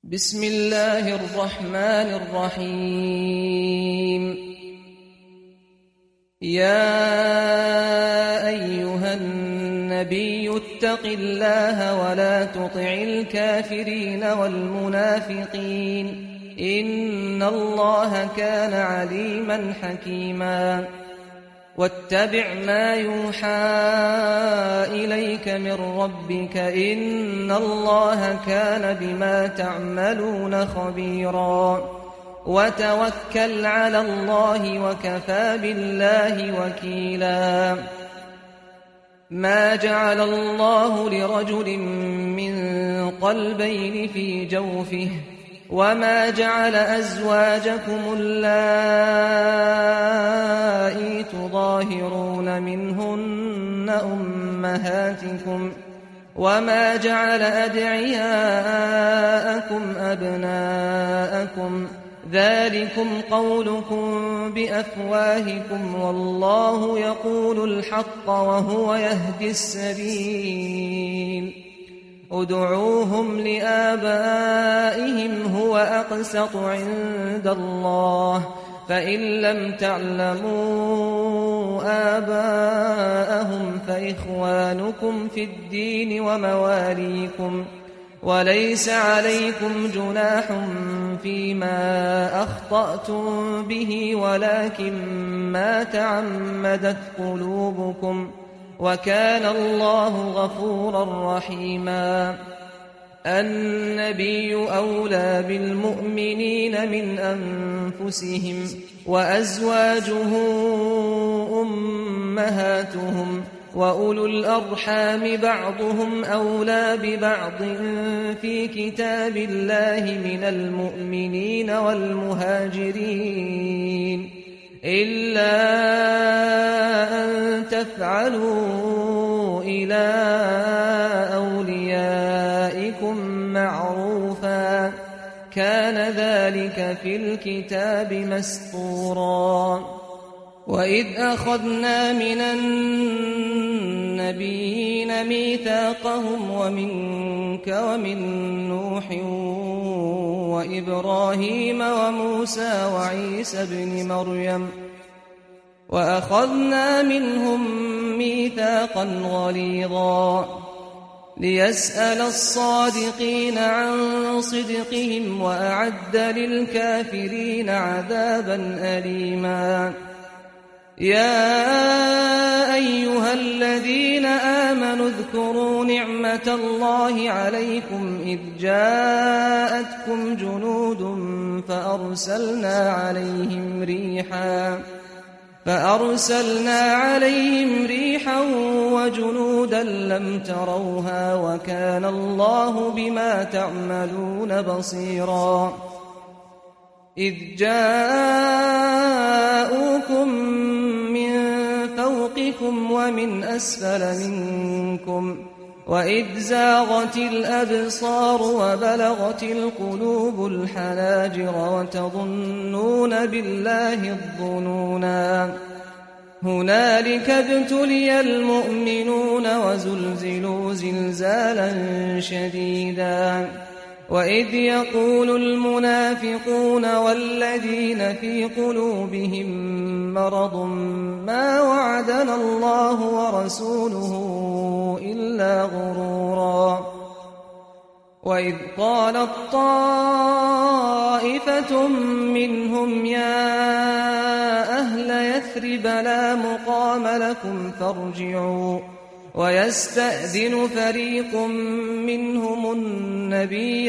بسم الله الرحمن الرحيم يا أيها النبي اتق الله ولا تطع الكافرين والمنافقين إن الله كان عليما حكيما واتبع ما يوحى إليك من ربك إن الله كان بما تعملون خبيرا وتوكل على الله وكفى بالله وكيلا ما جعل الله لرجل من قلبين في جوفه وما جعل أزواجكم اللائي تظاهرون منهن أمهاتكم وما جعل أدعياءكم أبناءكم ذلكم قولكم بأفواهكم والله يقول الحق وهو يهدي السبيل ادعوهم لآبائهم هو أقسط عند الله فإن لم تعلموا آباءهم فإخوانكم في الدين ومواليكم وليس عليكم جناح فيما أخطأتم به ولكن ما تعمدت قلوبكم وكان الله غفورا رحيما النبي أولى بالمؤمنين من أنفسهم وأزواجه أمهاتهم وأولو الأرحام بعضهم أولى ببعض في كتاب الله من المؤمنين والمهاجرين إلا أن تفعلوا إلى أوليائكم معروفا كان ذلك في الكتاب مسطورا وإذ أخذنا من النبيين ميثاقهم ومنك ومن نوح وإبراهيم وموسى وعيسى بن مريم وأخذنا منهم ميثاقا غليظا ليسأل الصادقين عن صدقهم وأعد للكافرين عذابا أليما يا أيها الذين آمنوا اذكروا نعمة الله عليكم إذ جاءتكم جنود فأرسلنا عليهم ريحا وجنودا لم تروها وكان الله بما تعملون بصيرا إذ جاءوكم من فوقكم ومن أسفل منكم وإذ زاغت الأبصار وبلغت القلوب الحناجر وتظنون بالله الظنونا هنالك ابتلي المؤمنون وزلزلوا زلزالا شديدا وإذ يقول المنافقون والذين في قلوبهم مرض ما وعدنا الله ورسوله إلا غرورا وإذ قالت طائفة منهم يا أهل يثرب لا مقام لكم فارجعوا ويستأذن فريق منهم النبي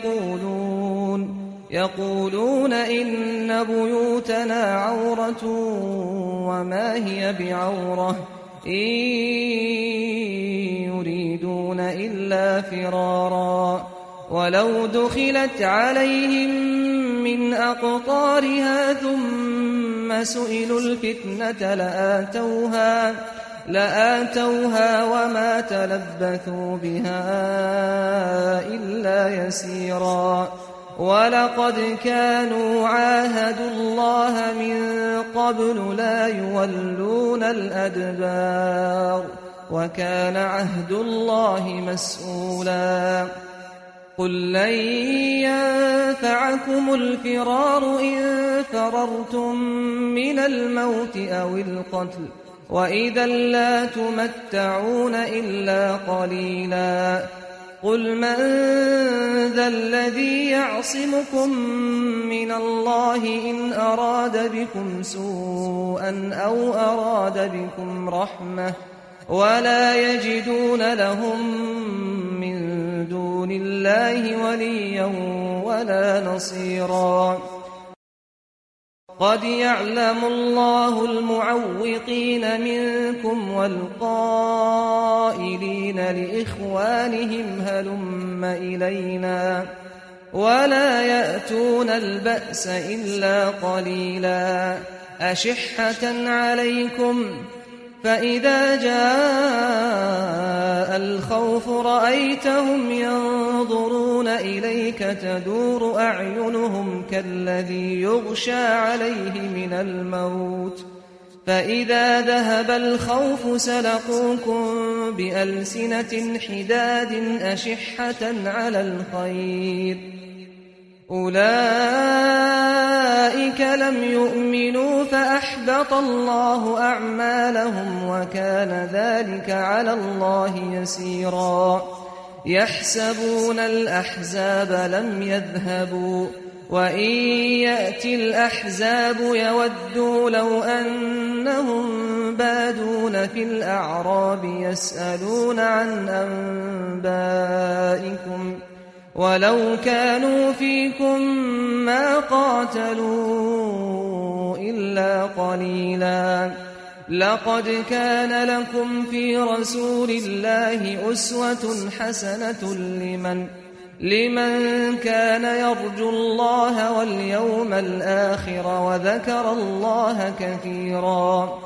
يقولون إن بيوتنا عورة وما هي بعورة إن يريدون إلا فرارا ولو دخلت عليهم من أقطارها ثم سئلوا الفتنة لآتوها وما تلبثوا بها إلا يسيرا ولقد كانوا عاهدوا الله من قبل لا يولون الأدبار وكان عهد الله مسؤولا قل لن ينفعكم الفرار إن فررتم من الموت أو القتل وإذا لا تمتعون إلا قليلا قل من ذا الذي يعصمكم من الله إن أراد بكم سوءا أو أراد بكم رحمة ولا يجدون لهم من دون الله وليا ولا نصيرا قد يعلم الله المعوقين منكم والقائلين لإخوانهم هلم إلينا ولا يأتون البأس إلا قليلا أشحة عليكم فإذا جاء الخوف رأيتهم ينظرون إليك تدور أعينهم كالذي يغشى عليه من الموت فإذا ذهب الخوف سلقوكم بألسنة حداد أشحة على الخير أولئك لم يؤمنوا فأحبط الله أعمالهم وكان ذلك على الله يسيرا يحسبون الأحزاب لم يذهبوا وإن يأتي الأحزاب يودوا لو أنهم بادون في الأعراب يسألون عن أنبائكم ولو كانوا فيكم ما قاتلوا إلا قليلا لقد كان لكم في رسول الله أسوة حسنة لمن كان يرجو الله واليوم الآخر وذكر الله كثيرا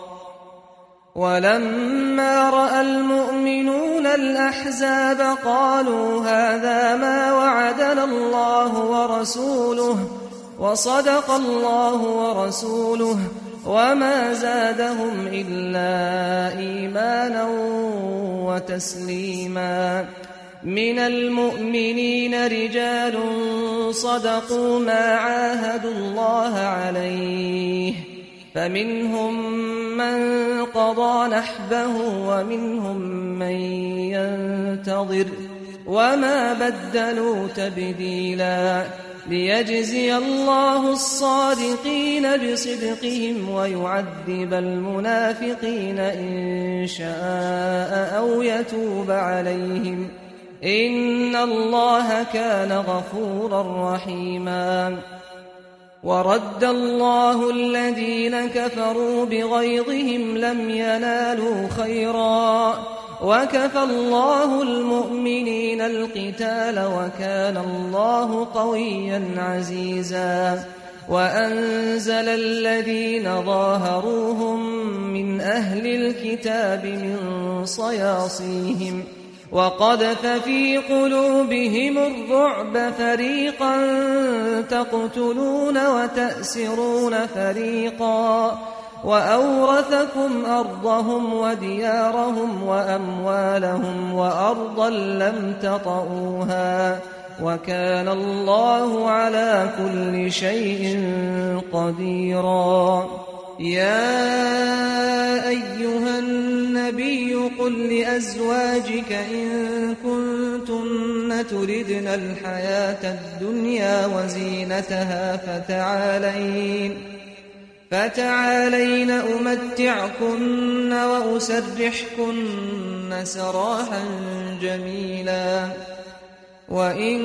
ولما رأى المؤمنون الأحزاب قالوا هذا ما وعدنا الله ورسوله وصدق الله ورسوله وما زادهم إلا إيمانا وتسليما من المؤمنين رجال صدقوا ما عاهدوا الله عليه فمنهم من قضى نحبه ومنهم من ينتظر وما بدلوا تبديلا ليجزي الله الصادقين بصدقهم ويعذب المنافقين إن شاء أو يتوب عليهم إن الله كان غفورا رحيما ورد الله الذين كفروا بغيظهم لم ينالوا خيرا وكفى الله المؤمنين القتال وكان الله قويا عزيزا وأنزل الذين ظاهروهم من أهل الكتاب من صياصيهم وقذف في قلوبهم الرعب فريقا تقتلون وتأسرون فريقا وأورثكم أرضهم وديارهم وأموالهم وأرضا لم تطئوها وكان الله على كل شيء قديرا يا أيها النبي قل لأزواجك إن كنتن تردن الحياة الدنيا وزينتها فتعالين أمتعكن وأسرحكن سراحا جميلا وإن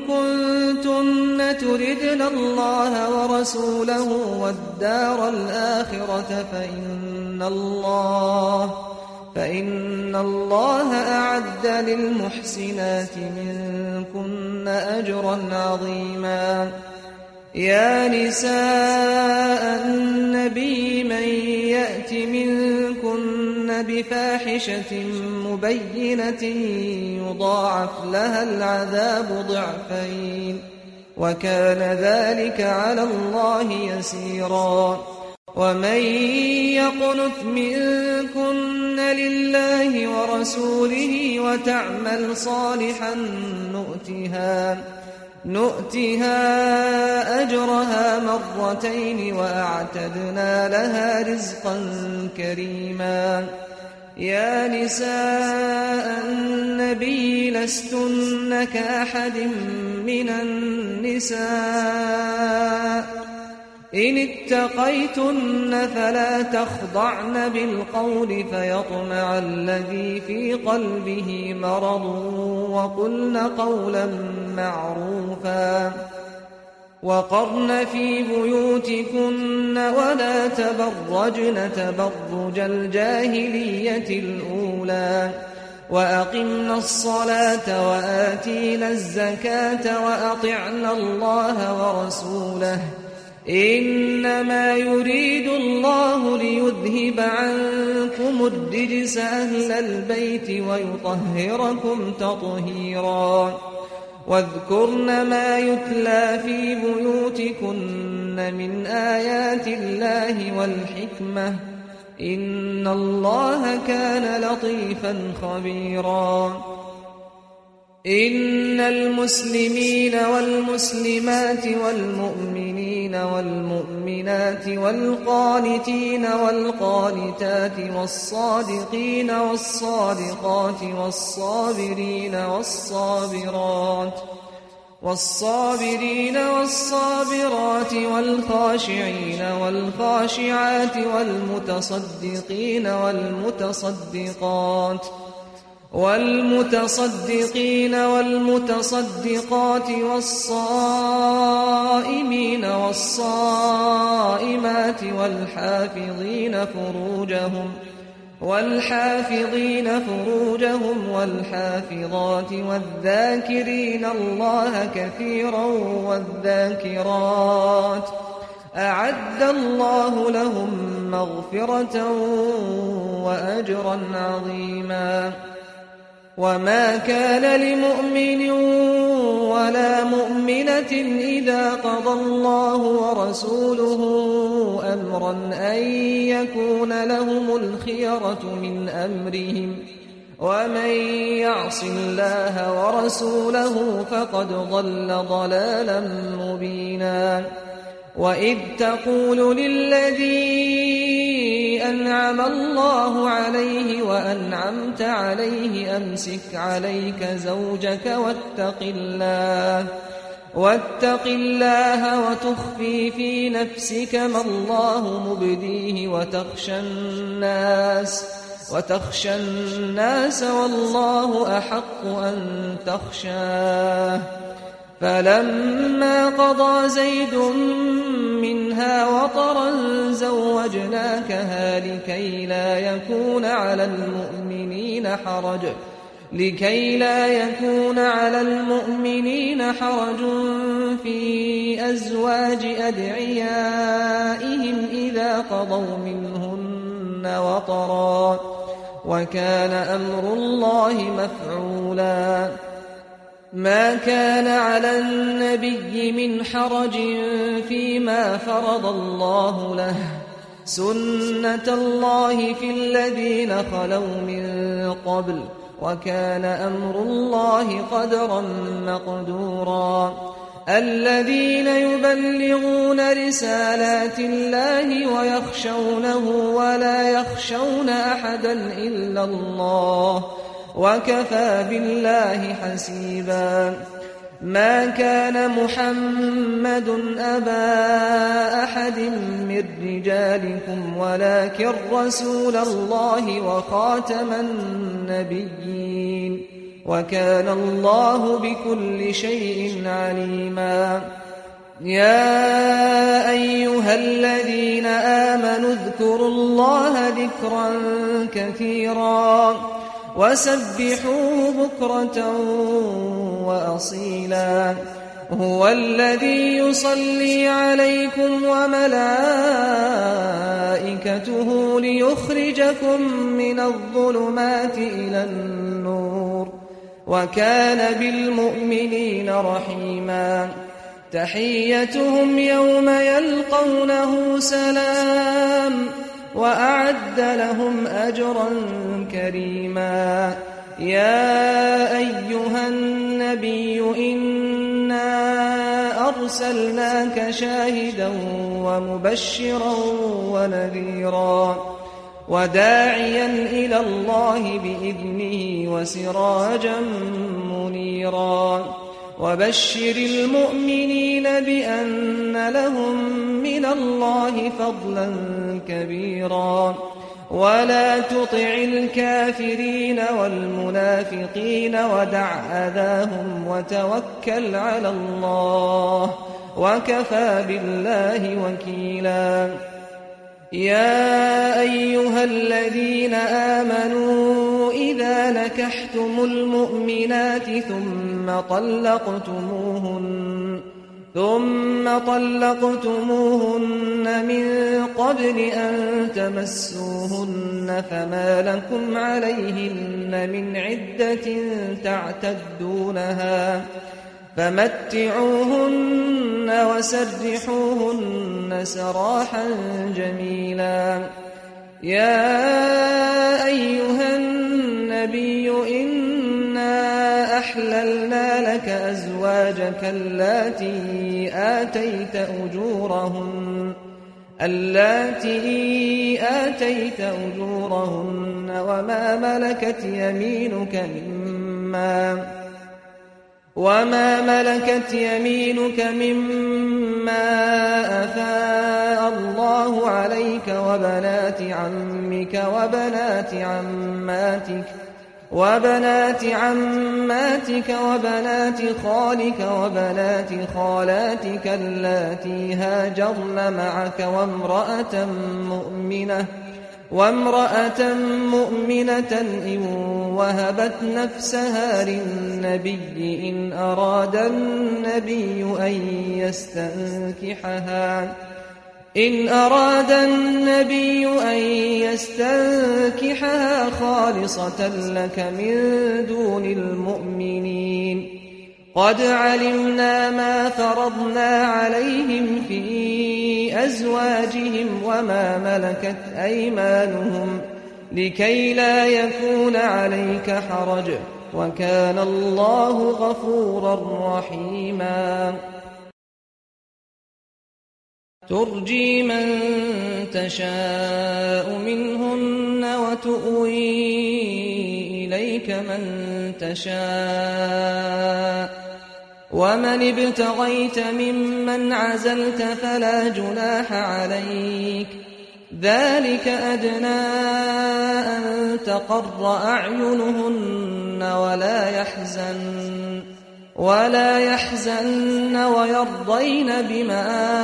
كنتن تردن الله ورسوله والدار الآخرة فإن الله أعد للمحسنات منكن أجرا عظيما يا نساء النبي من يأت منكن بفاحشة مبينة يضاعف لها العذاب ضعفين وكان ذلك على الله يسيرا ومن يقنت منكن لله نؤتها أجرها مرتين وأعتدنا لها رزقا كريما. يا نساء النبي لستن كأحد من النساء إن اتقيتن فلا تخضعن بالقول فيطمع الذي في قلبه مرض وقلن قولا معروفا. وقرن في بيوتكن ولا تبرجن تبرج الجاهلية الأولى وأقمنا الصلاة وآتينا الزكاة وأطعنا الله ورسوله إنما يريد الله ليذهب عنكم الرجس أهل البيت ويطهركم تطهيرا. واذكرن ما يتلى في بيوتكن من آيات الله والحكمة إن الله كان لطيفا خبيرا. إن المسلمين والمسلمات والمؤمنين والمؤمنات والقانتين والقانتات والصادقين والصادقات والصابرين والصابرات والخاشعين والخاشعات والمتصدقين والمتصدقات والصائمين والصائمات والحافظين فروجهم والحافظات والذاكرين الله كثيرا والذاكرات أعد الله لهم مغفرة وأجرا عظيما. وما كان لمؤمن ولا مؤمنة إذا قضى الله ورسوله أمرا أن يكون لهم الخيرة من أمرهم ومن يعص الله ورسوله فقد ضل ضلالا مبينا. وإذ تقول للذي أنعم الله عليه وأنعمت عليه أمسك عليك زوجك واتق الله وتخفي في نفسك ما الله مبديه وتخشى الناس والله أحق أن تخشاه. فلما قضى زيد منها وطرا زوجناكها لكي لا يكون على المؤمنين حرج في أزواج أدعيائهم إذا قضوا منهن وطرا وكان أمر الله مفعولا. ما كان على النبي من حرج فيما فرض الله له سنة الله في الذين خلوا من قبل وكان أمر الله قدرا مقدورا. الذين يبلغون رسالات الله ويخشونه ولا يخشون أحدا إلا الله وكفى بالله حسيبا. ما كان محمد أبا أحد من رجالكم ولكن رسول الله وخاتم النبيين وكان الله بكل شيء عليما. يا أيها الذين آمنوا اذكروا الله ذكرا كثيرا وسبحوه بكرة وأصيلا. هو الذي يصلي عليكم وملائكته ليخرجكم من الظلمات إلى النور وكان بالمؤمنين رحيما. تحيتهم يوم يلقونه سلام وأعد لهم أجرا كريما. يا أيها النبي إنا أرسلناك شاهدا ومبشرا ونذيرا وداعيا إلى الله بإذنه وسراجا منيرا وبشر المؤمنين بأن لهم من الله فضلا كبيرا ولا تطع الكافرين والمنافقين ودع أذاهم وتوكل على الله وكفى بالله وكيلا يا أيها الذين آمنوا إذا نكحتم المؤمنات ثم طلقتموهن من قبل أن تمسوهن فما لكم عليهن من عدة تعتدونها فمتعوهن وسرحوهن سراحا جميلا يا أيها النبي إنا أحللنا لك أزواجك اللاتي آتيت أجورهن وما ملكت يمينك مما أفاء الله عليك وبنات عمك وبنات عماتك وبنات خالك وبنات خالاتك اللاتي هاجرن معك وامرأة مؤمنة إن وهبت نفسها للنبي إن أراد النبي أن يستنكحها خالصة لك من دون المؤمنين قد علمنا ما فرضنا عليهم في أزواجهم وما ملكت أيمانهم لكي لا يكون عليك حرج وكان الله غفورا رحيما ترجي من تشاء منهن وتؤوي إليك من تشاء ومن ابتغيت ممن عزلت فلا جناح عليك ذلك أدنى أن تقر أعينهن ولا يحزن ويرضين بما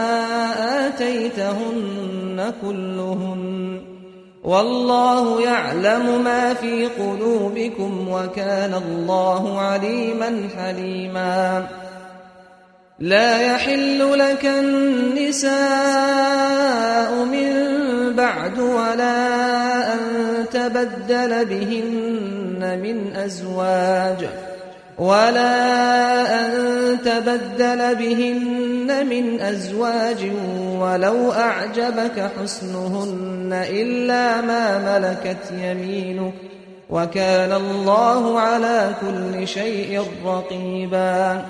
آتيتهن كلهن والله يعلم ما في قلوبكم وكان الله عليما حليما لا يحل لك النساء من بعد ولا أن تبدل بهن من أزواج ولو أعجبك حسنهن إلا ما ملكت يمينك وكان الله على كل شيء رقيبا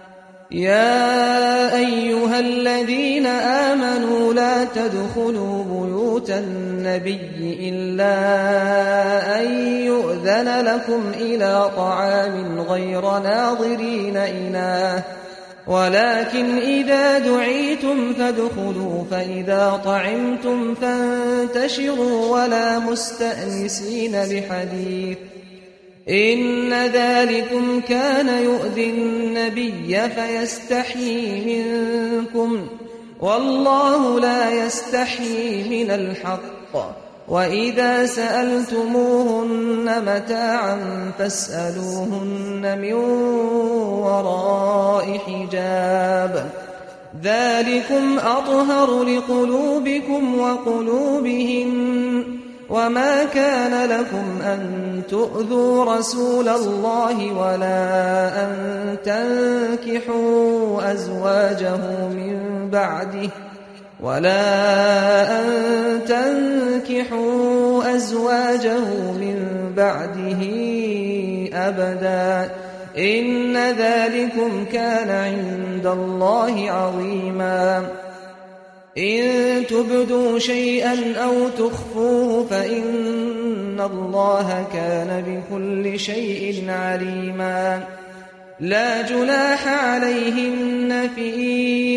يا أيها الذين آمنوا لا تدخلوا بيوت النبي إلا أن يؤذن لكم إلى طعام غير ناظرين إناه ولكن إذا دعيتم فادخلوا فإذا طعمتم فانتشروا ولا مستأنسين لحديث إن ذلكم كان يؤذي النبي فيستحيي منكم والله لا يستحيي من الحق وإذا سألتموهن متاعا فاسألوهن من وراء حجاب ذلكم أطهر لقلوبكم وقلوبهن وما كان لكم أن تؤذوا رسول الله ولا أن تنكحوا أزواجه من بعده أبدا إن ذلكم كان عند الله عظيما إن تبدوا شيئا أو تخفوه فإن الله كان بكل شيء عليما لا جناح عليهن في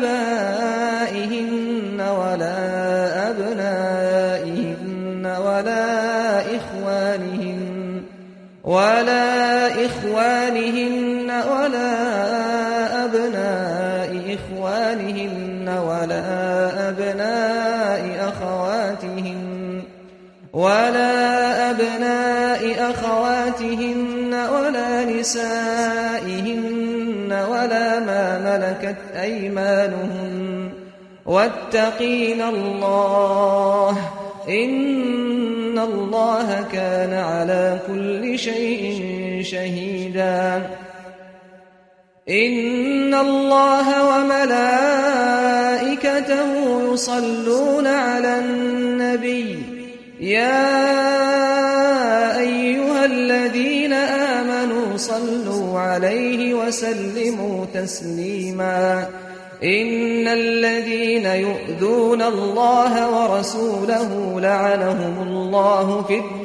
آبائهن ولا أبنائهن ولا إخوانهن ولا أبناء إخوانهن ولا أبناء أخواتهن ولا نسائهن ولا ما ملكت أيمانهن واتقين الله إن الله كان على كل شيء شهيدا إن الله وملائكته يصلون على النبي يا أيها الذين آمنوا صلوا عليه وسلموا تسليما إن الذين يؤذون الله ورسوله لعنهم الله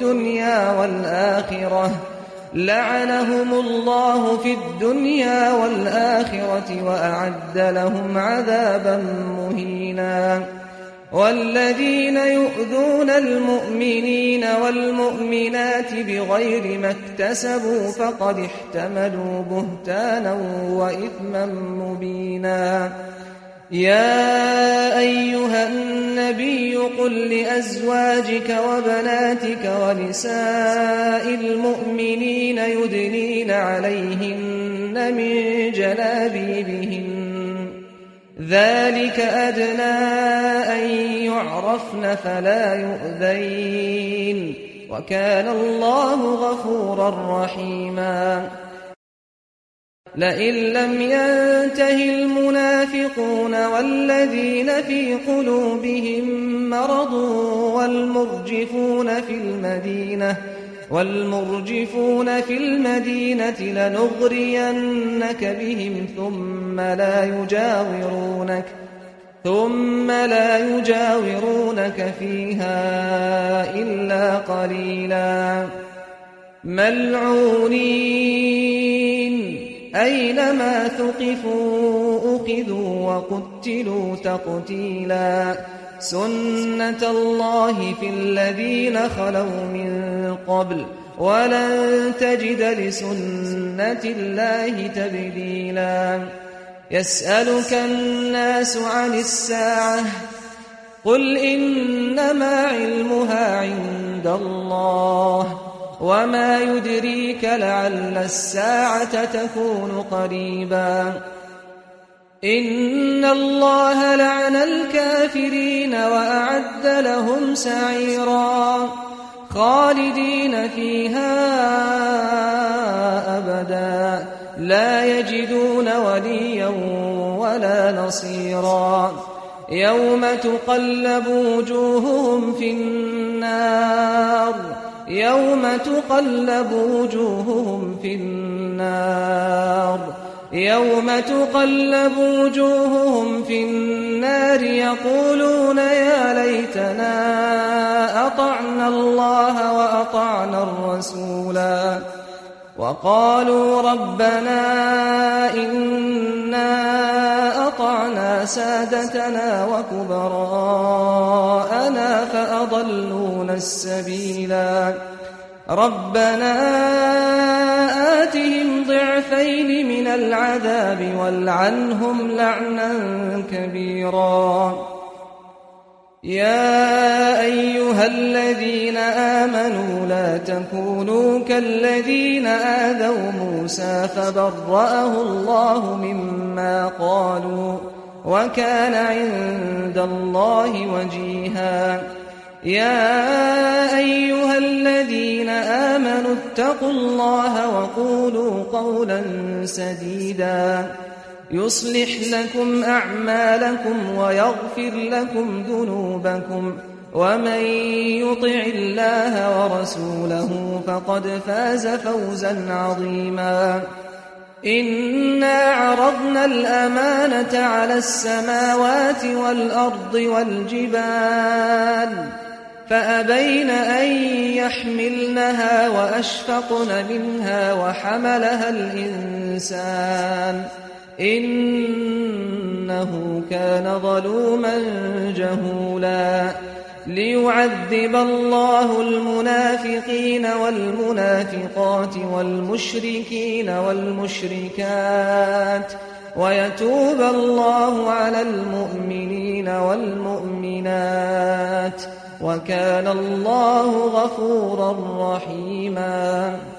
في الدنيا والآخرة وأعد لهم عذابا مهينا والذين يؤذون المؤمنين والمؤمنات بغير ما اكتسبوا فقد احتملوا بهتانا وإثما مبينا يا أيها النبي قل لأزواجك وبناتك ونساء المؤمنين يدنين عليهن من جلابيبهن ذلك أدنى أن يعرفن فلا يؤذين وكان الله غفورا رحيما لئن لم ينته المنافقون والذين في قلوبهم مرض والمرجفون في المدينة لنغرينك بهم ثم لا يجاورونك فيها إلا قليلا ملعونين أينما ثقفوا أخذوا وقتلوا تقتيلا سنة الله في الذين خلوا من قبل ولن تجد لسنة الله تبديلا يسألك الناس عن الساعة قل إنما علمها عند الله وما يدريك لعل الساعة تكون قريبا إن الله لعن الكافرين وأعد لهم سعيرا خالدين فيها أبدا لا يجدون وليا ولا نصيرا يوم تقلب وجوههم في النار يقولون يا ليتنا أطعنا الله وأطعنا الرسولا وقالوا ربنا إنا أطعنا سادتنا وكبراءنا فأضلونا السبيلا ربنا آتهم ضعفين من العذاب والعنهم لعنا كبيرا يا أيها الذين آمنوا لا تكونوا كالذين آذوا موسى فبرأه الله مما قالوا وكان عند الله وجيها يا أيها الذين آمنوا اتقوا الله وقولوا قولا سديدا يصلح لكم أعمالكم ويغفر لكم ذنوبكم ومن يطع الله ورسوله فقد فاز فوزا عظيما إنا عرضنا الأمانة على السماوات والأرض والجبال فأبين أن يحملنها وأشفقن منها وحملها الإنسان إنه كان ظلوما جهولا ليعذب الله المنافقين والمنافقات والمشركين والمشركات ويتوب الله على المؤمنين والمؤمنات وكان الله غفورا رحيما